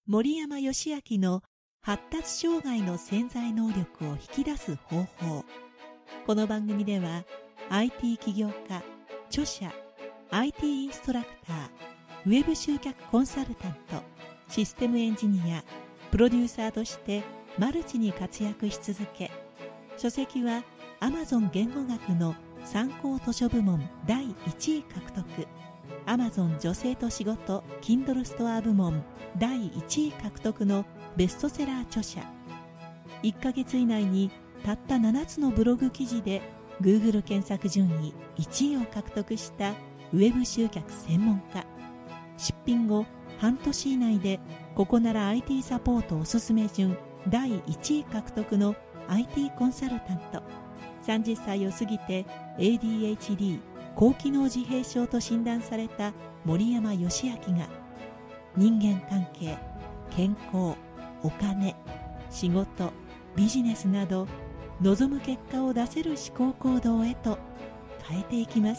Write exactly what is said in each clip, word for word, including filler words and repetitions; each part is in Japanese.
森山義明の発達障害の潜在能力を引き出す方法。この番組では アイティー 起業家、著者、アイティー インストラクター、ウェブ集客コンサルタント、システムエンジニア、プロデューサーとしてマルチに活躍し続け、書籍は Amazon 言語学の参考図書部門だいいちい獲得、Amazon 女性と仕事 Kindle ストア部門だいいちい獲得のベストセラー著者。いっかげつ以内にたったななつのブログ記事で Google 検索順位いちいを獲得したウェブ集客専門家。出品後半年以内でここなら アイティー サポートおすすめ順だいいちい獲得の アイティー コンサルタント。さんじゅっさいを過ぎて エーディーエイチディー 高機能自閉症と診断された森山義明が、人間関係、健康、お金、仕事、ビジネスなど望む結果を出せる思考行動へと変えていきます。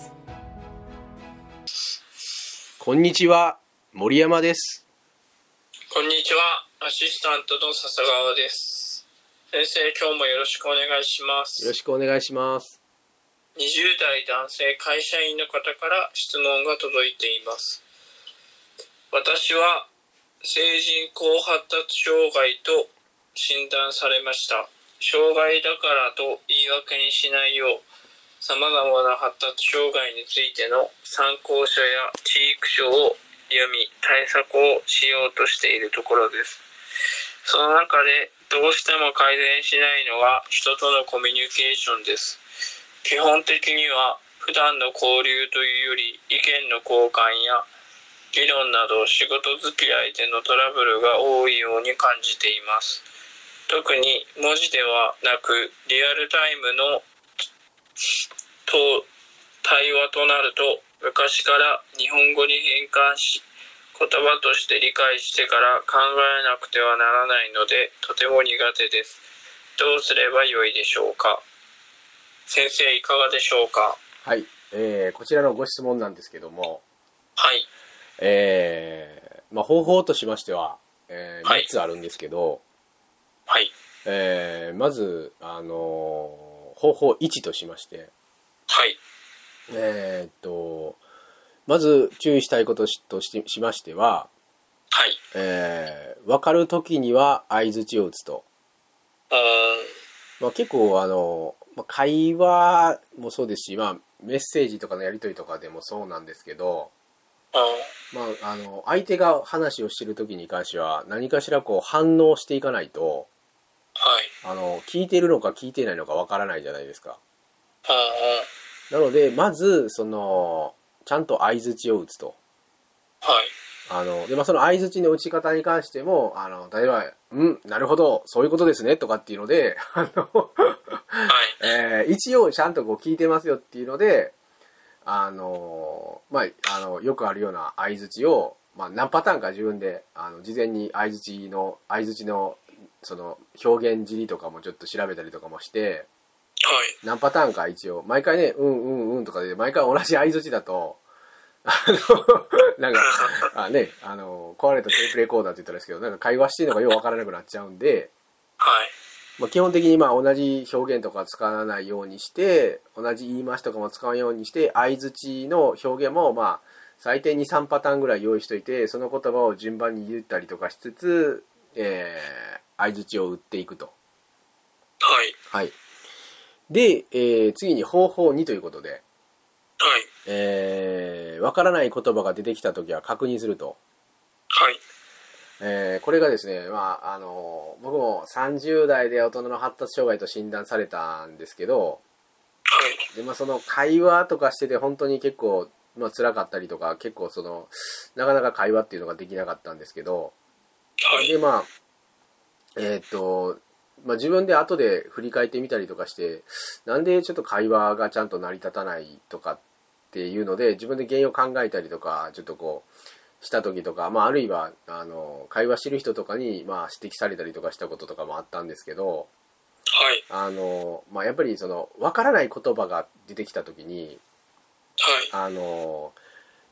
こんにちは、森山です。 こんにちは、アシスタントの笹川です。先生、今日もよろしくお願いします。 よろしくお願いします。 にじゅうだい男性会社員の方から質問が届いています。私は成人高発達障害と診断されました。障害だからと言い訳にしないよう、様々な発達障害についての参考書や知育書を読み、対策をしようとしているところです。その中でどうしても改善しないのが人とのコミュニケーションです。基本的には普段の交流というより意見の交換や議論など仕事付き合いでのトラブルが多いように感じています。特に文字ではなくリアルタイムのと対話となると、昔から日本語に変換し言葉として理解してから考えなくてはならないのでとても苦手です。どうすればよいでしょうか。先生、いかがでしょうか。 はい、えー、こちらのご質問なんですけども、 はい、 えーまあ、方法としましては、えー、みっつあるんですけど、 はい、 えー、まず、あのー、方法いちとしまして、 はい、 えー、っとまず注意したいことと し, しましては、 はい、 えー、分かるときには相槌を打つと。 うーん、 まあ、結構あの、まあ、会話もそうですし、まあ、メッセージとかのやり取りとかでもそうなんですけど、 うん、 まあ、あの相手が話をしているときに関しては何かしらこう反応していかないと、 はい、 あの聞いてるのか聞いてないのかわからないじゃないですか。 うん、 なのでまずそのちゃんと相槌を打つと。 はい、 あので、まあ、その相槌の打ち方に関しても、あの例えば「うんなるほどそういうことですね」とかっていうのであの、はいえー、一応ちゃんとこう聞いてますよっていうので、あのまあ、あのよくあるような相槌を、まあ、何パターンか自分であの事前に相槌の相槌のその表現尻とかもちょっと調べたりとかもして、 はい、 何パターンか一応毎回ねうんうんうんとかで毎回同じ相槌だとあのなんかあねあの壊れたテープレコーダーって言ったらですけど、なんか会話してるのがよくわからなくなっちゃうんで、 はい、 まあ、基本的にまあ同じ表現とか使わないようにして、同じ言い回しとかも使うようにして、相槌の表現もまあ最低にさんパターンぐらい用意しといて、その言葉を順番に言ったりとかしつつ、えー、相槌を打っていくと。 はい、 はい。で、えー、次に方法にということで、 はい、 えー、わからない言葉が出てきたときは確認すると。 はい、 えー、これがですね、まああの僕もさんじゅうだいで大人の発達障害と診断されたんですけど、 はい、 でまあ、その会話とかしてて本当に結構、まあ辛かったりとか、結構そのなかなか会話っていうのができなかったんですけど、 はい、 でまあえー、っとまあ、自分で後で振り返ってみたりとかして、なんでちょっと会話がちゃんと成り立たないとかっていうので自分で原因を考えたりとかちょっとこうした時とか、まあ、あるいはあの会話してる人とかに、まあ、指摘されたりとかしたこととかもあったんですけど、 はい、 あの、まあ、やっぱりその分からない言葉が出てきた時に、 はい、 あの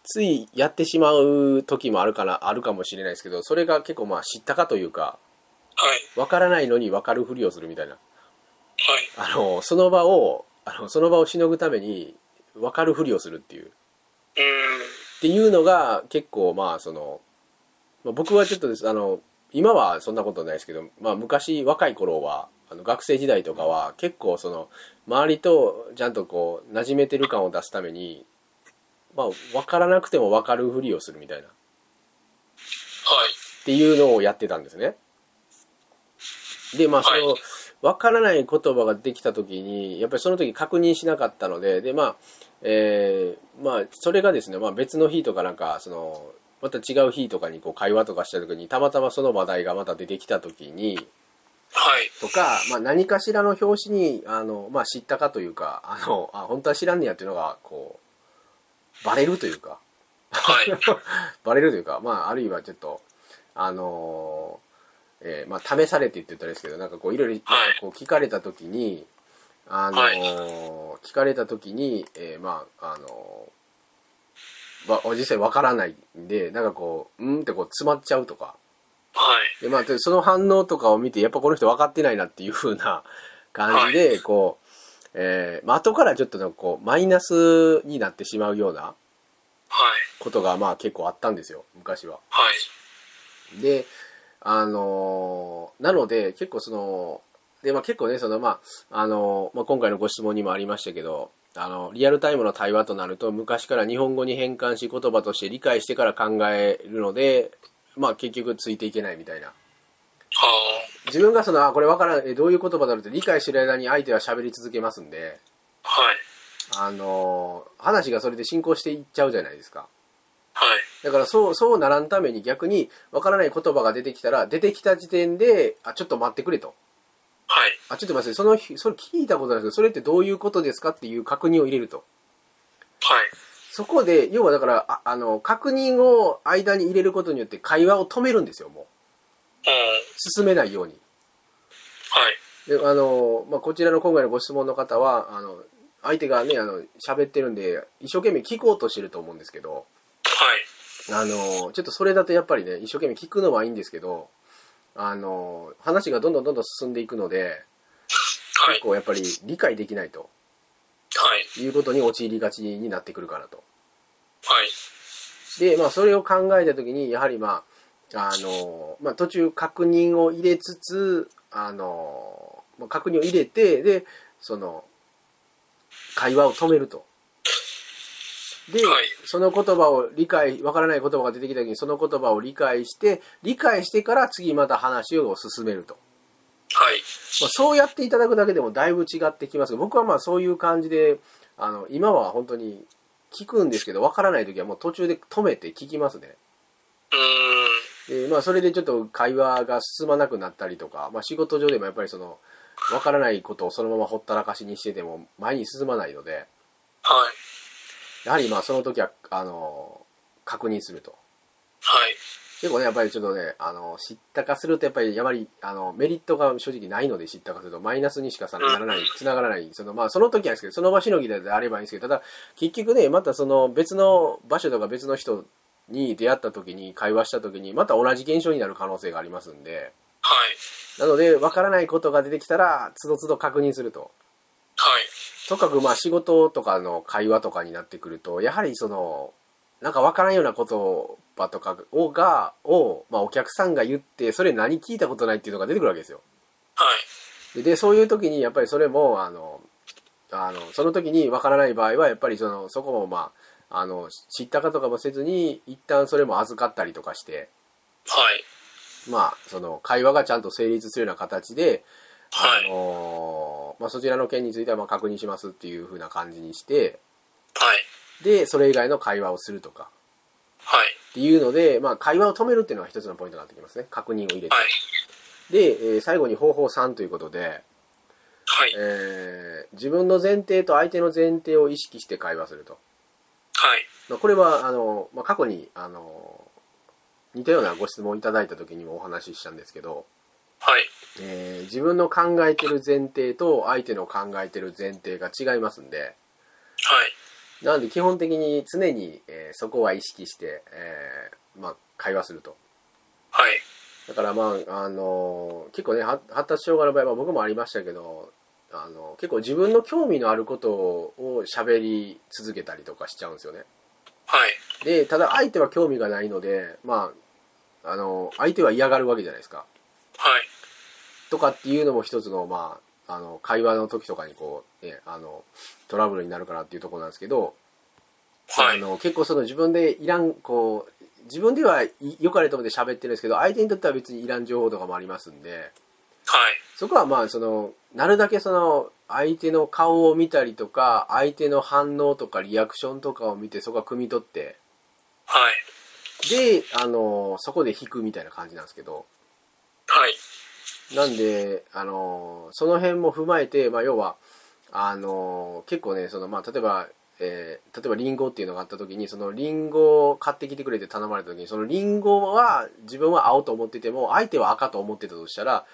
ついやってしまう時もあるかな、あるかもしれないですけど、それが結構まあ知ったかというか、 はい。 わからないのにわかるふりをするみたいな。 はい。 あの、その場を、あの、その場をしのぐために、わかるふりをするっていう。 うーん。 っていうのが結構まあその、まあ、僕はちょっとです、あの、今はそんなことないですけど、まあ昔若い頃は、あの学生時代とかは結構その、周りとちゃんとこう、馴染めてる感を出すために、まあ分からなくても分かるふりをするみたいな。 はい。 っていうのをやってたんですね。で、まあその、 はい分からない言葉ができた時に、やっぱりその時確認しなかったので、で、まあ、えー、まあ、それがですね、まあ別の日とかなんか、その、また違う日とかにこう会話とかした時に、たまたまその話題がまた出てきた時に、 はい。 とか、まあ何かしらの表紙に、あの、まあ知ったかというか、あの、あ、本当は知らんねやっていうのが、こう、バレるというか、 はい。 バレるというか、まああるいはちょっと、あのえー、まあ試されてって言ったらですけど、なんかこういろいろこう聞かれた時に、あのーはい聞かれた時に、えー、まああのー、わ実際わからないんで、なんかこううんってこう詰まっちゃうとか、 はい。 でまあその反応とかを見てやっぱこの人分かってないなっていう風な感じで、こう、えー、まあ後からちょっとなんかこうマイナスになってしまうようなはい。 ことがまあ結構あったんですよ、昔は。 はい。 で、あのーなので結構そので、まあ、結構ねその、まああのーまあ、今回のご質問にもありましたけど、あのリアルタイムの対話となると昔から日本語に変換し言葉として理解してから考えるので、まあ、結局ついていけないみたいな。 は自分がそのあこれ分からないどういう言葉だろうって理解してる間に相手は喋り続けますんで、 あ。はい。 あのー話がそれで進行していっちゃうじゃないですか。 はい。 だからそう、そうならんために逆に分からない言葉が出てきたら、出てきた時点で、あ、ちょっと待ってくれと。 はい。 あ、ちょっと待って、その、それ聞いたことないですけど、それってどういうことですかっていう確認を入れると。 はい。 そこで、要はだから、あ、あの、確認を間に入れることによって会話を止めるんですよ、もう。 うん。 進めないように。 はい。 で、あの、まあ、こちらの今回のご質問の方は、あの、相手がね、あの、喋ってるんで、一生懸命聞こうとしてると思うんですけど、 はい。 あの、ちょっとそれだとやっぱりね、一生懸命聞くのはいいんですけど、あの、話がどんどんどんどん進んでいくので、 はい。 結構やっぱり理解できないとはい。 いうことに陥りがちになってくるかなと。 はい。 で、まあそれを考えたときに、やはりまあ、あの、まあ途中確認を入れつつ、あの、まあ確認を入れて、で、その、会話を止めると。で、 はい。 その言葉を理解、わからない言葉が出てきたときに、その言葉を理解して、理解してから次また話を進めると。 はい。 まあ、そうやっていただくだけでもだいぶ違ってきますが、僕はまあそういう感じで、あの、今は本当に聞くんですけど、わからないときはもう途中で止めて聞きますね。 うーん。 で、まあそれでちょっと会話が進まなくなったりとか、まあ仕事上でもやっぱりその、わからないことをそのままほったらかしにしてても前に進まないので、 はい。 やはりまあその時は、あの、確認すると。 はい。 結構ね、やっぱりちょっとね、あの、知ったかすると、やっぱり、やまり、あの、メリットが正直ないので、知ったかすると、マイナスにしかさならない、繋がらない、その、まあ、その時はですけど、その場しのぎであればいいんですけど、ただ、結局ね、またその、別の場所とか別の人に出会った時に、会話した時に、また同じ現象になる可能性がありますんで、 はい。 なので、わからないことが出てきたら、つどつど確認すると。 はい。 とかく、まあ、仕事とかの会話とかになってくると、やはりその、なんかわからんような言葉とかをがを、まあ、お客さんが言ってそれ何聞いたことないっていうのが出てくるわけですよ。 はい。 で、でそういう時にやっぱりそれもあのあのその時にわからない場合はやっぱりそのそこもまああの知ったかとかもせずに一旦それも預かったりとかして、 はい。 まあその会話がちゃんと成立するような形で、 はい。 あのまあ、そちらの件についてはまあ確認しますっていう風な感じにして、 はい。 でそれ以外の会話をするとか。 はい。 っていうので、まあ、会話を止めるっていうのが一つのポイントになってきますね。確認を入れて。 はい。 で、えー最後に方法さんということで、 はい。 えー自分の前提と相手の前提を意識して会話すると。 はい。 まあ、これは、あの、まあ、過去に、あの、似たようなご質問をいただいた時にもお話ししたんですけど、 はい。 えー自分の考えてる前提と相手の考えてる前提が違いますんで、 はい。 なので基本的に常に、えー、そこは意識して、えーまあ、会話すると。 はい。 だからまあ、あのー結構ね、発達障害の場合は僕もありましたけど、あの結構自分の興味のあることを喋り続けたりとかしちゃうんですよね。 はい。 で、ただ相手は興味がないので、まあ、あの相手は嫌がるわけじゃないですか。 はい。 とかっていうのも一つの、まあ、あの会話の時とかにこう、ね、あのトラブルになるかなっていうところなんですけど、 はい、 あの結構その自分でいらんこう自分では良かれと思って喋ってるんですけど、相手にとっては別にいらん情報とかもありますんで、 はい、 そこはまあそのなるだけその相手の顔を見たりとか、相手の反応とかリアクションとかを見て、そこは汲み取って、 はい、 であのそこで引くみたいな感じなんですけど、 はい。 なんであのその辺も踏まえて、まあ、要はあの結構ねその、まあ、例えば、えー、例えばリンゴっていうのがあった時に、そのリンゴを買ってきてくれって頼まれた時に、そのリンゴは自分は青と思ってても相手は赤と思ってたとしたら、 はい、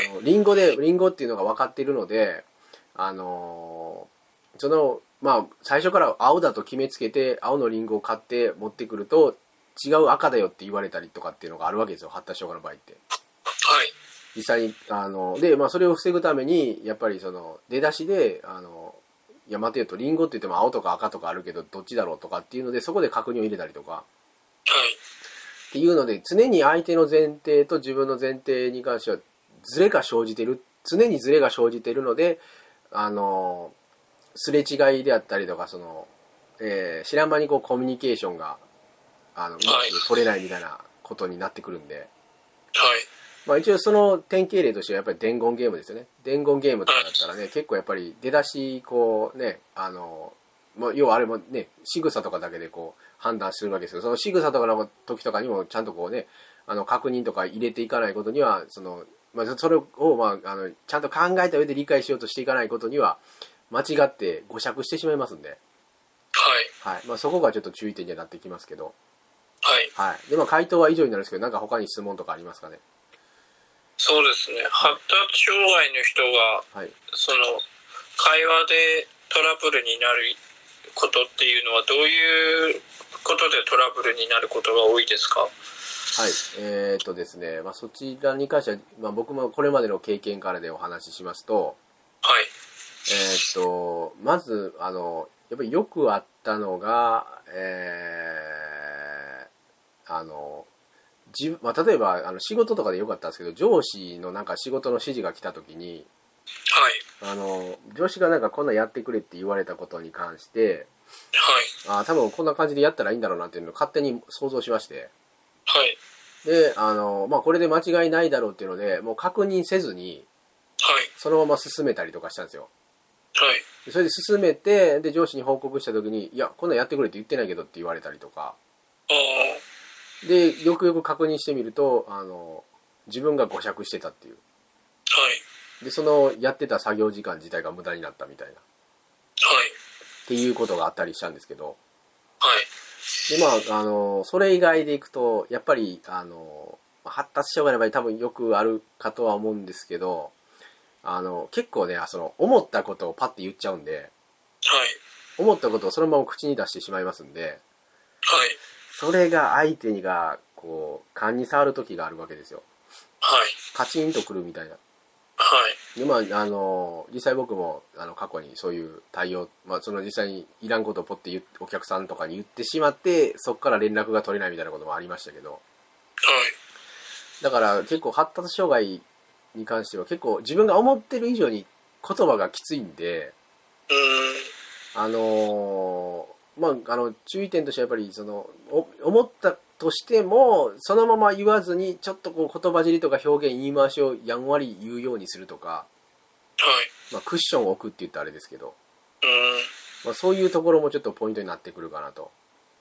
あのリンゴでリンゴっていうのが分かっているので、あのそのまあ最初から青だと決めつけて青のリンゴを買って持ってくると違う赤だよって言われたりとかっていうのがあるわけですよ、発達障害の場合って。 はい。 実際にあので、まあ、それを防ぐためにやっぱりその出だしであのいや待てよと、リンゴって言っても青とか赤とかあるけどどっちだろうとかっていうので、そこで確認を入れたりとか、 はい、 っていうので、常に相手の前提と自分の前提に関してはズレが生じてる、常にズレが生じてるので、あのすれ違いであったりとか、その、えー、知らん間にこうコミュニケーションがあのうまく取れないみたいなことになってくるんで、 はい。 まあ、一応その典型例としてはやっぱり伝言ゲームですよね。伝言ゲームとかだったらね、結構やっぱり出だしこうね、あの、まあ、要はあれもね、仕草とかだけでこう判断するわけですけど、その仕草とかの時とかにもちゃんとこうね、あの確認とか入れていかないことには、その、まあ、それを、まあ、あのちゃんと考えた上で理解しようとしていかないことには、間違って誤釈してしまいますんで、 はい。 はい。まあ、そこがちょっと注意点にはなってきますけど、 はい。 はい。で、まあ、回答は以上になるんですけど、なんか他に質問とかありますかね。 そうですね。発達障害の人が、はい、その会話でトラブルになることっていうのはどういうことでトラブルになることが多いですか？ はい、えー、っとですね、まあ、そちらに関しては、まあ、僕もこれまでの経験からでお話ししますと、 はい、 えー、っとまずあのやっぱりよくあったのが、えー、あの自まあ、例えばあの仕事とかでよかったんですけど、上司のなんか仕事の指示が来た時に、 はい、 あの上司がなんかこんなやってくれって言われたことに関して、 はい、 あ多分こんな感じでやったらいいんだろうなっていうのを勝手に想像しまして、 はい、 であの、まあ、これで間違いないだろうっていうのでもう確認せずに、 はい、 そのまま進めたりとかしたんですよ。 はい、 それで進めて、で上司に報告した時に、いやこんなんやってくれって言ってないけどって言われたりとかで、よくよく確認してみると、あの自分が誤釈してたっていう、 はい、 でそのやってた作業時間自体が無駄になったみたいな、はい、っていうことがあったりしたんですけど、 はい、 でまああのそれ以外でいくとやっぱりあの発達障害の場合多分よくあるかとは思うんですけど、あの結構ねその思ったことをパッて言っちゃうんで、 はい、 思ったことをそのまま口に出してしまいますんで、 はい、 それが相手にがこう勘に触る時があるわけですよ。 はい、 カチンとくるみたいな。 はい、 でまああの実際僕もあの過去にそういう対応、まあ、その実際にいらんことをポッて言お客さんとかに言ってしまって、そこから連絡が取れないみたいなこともありましたけど、 はい、 だから結構発達障害に関しては結構自分が思ってる以上に言葉がきついんで、 うーん、 あのまああの注意点としてはやっぱりその思ったとしてもそのまま言わずにちょっとこう言葉尻とか表現言い回しをやんわり言うようにするとか、 はい、 まあ、クッションを置くって言ったらあれですけど、 うーん、 まあ、そういうところもちょっとポイントになってくるかなと。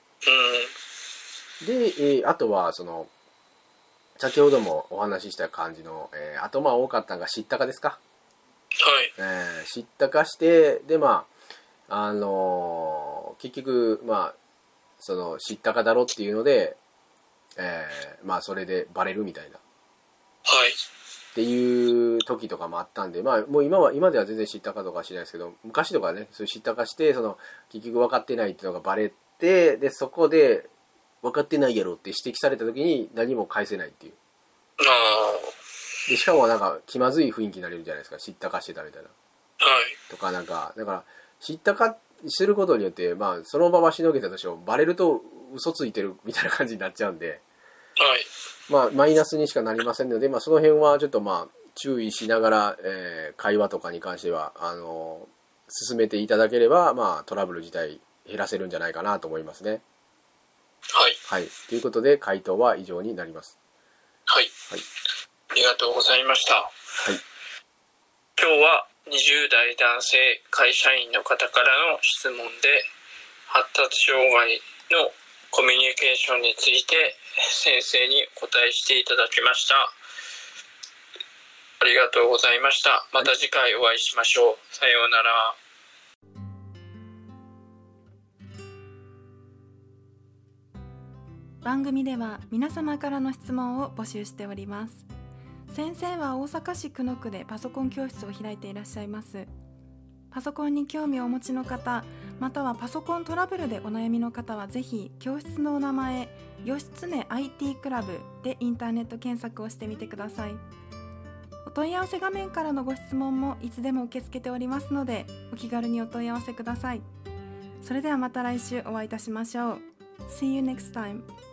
うで、えー、あとはその先ほどもお話しした感じの、えー、あとまあ多かったのが知ったかですか。 ーん、はい、 えー、知ったかしてでまああのー、結局まあその知ったかだろっていうので、えー、まあそれでバレるみたいな。 はい、 っていう時とかもあったんで、まあもう今は今では全然知ったかとかはしないですけど、昔とかね、そういう知ったかしてその結局分かってないっていうのがバレて、でそこで分かってないやろって指摘された時に何も返せないっていう。でしかもなんか気まずい雰囲気になれるじゃないですか、知ったかしてたみたいな。 はい。 とかなんかだから知ったかすることによってまあその場はしのげたとしてもバレると嘘ついてるみたいな感じになっちゃうんで。 はい。 まあマイナスにしかなりませんので、まあその辺はちょっとまあ注意しながら、えー、会話とかに関してはあのー、進めていただければまあトラブル自体減らせるんじゃないかなと思いますね。 はい。 はい。ということで回答は以上になります。 はい。はい。ありがとうございました。はい。今日はにじゅう代男性会社員の方からの質問で発達障害のコミュニケーションについて先生にお答えしていただきました。ありがとうございました。また次回お会いしましょう。さようなら。 番組では皆様からの質問を募集しております。先生は大阪市久野区でパソコン教室を開いていらっしゃいます。パソコンに興味をお持ちの方、またはパソコントラブルでお悩みの方はぜひ教室のお名前、義経 アイティー クラブでインターネット検索をしてみてください。お問い合わせ画面からのご質問もいつでも受け付けておりますので、お気軽にお問い合わせください。それではまた来週お会いいたしましょう。See you next time.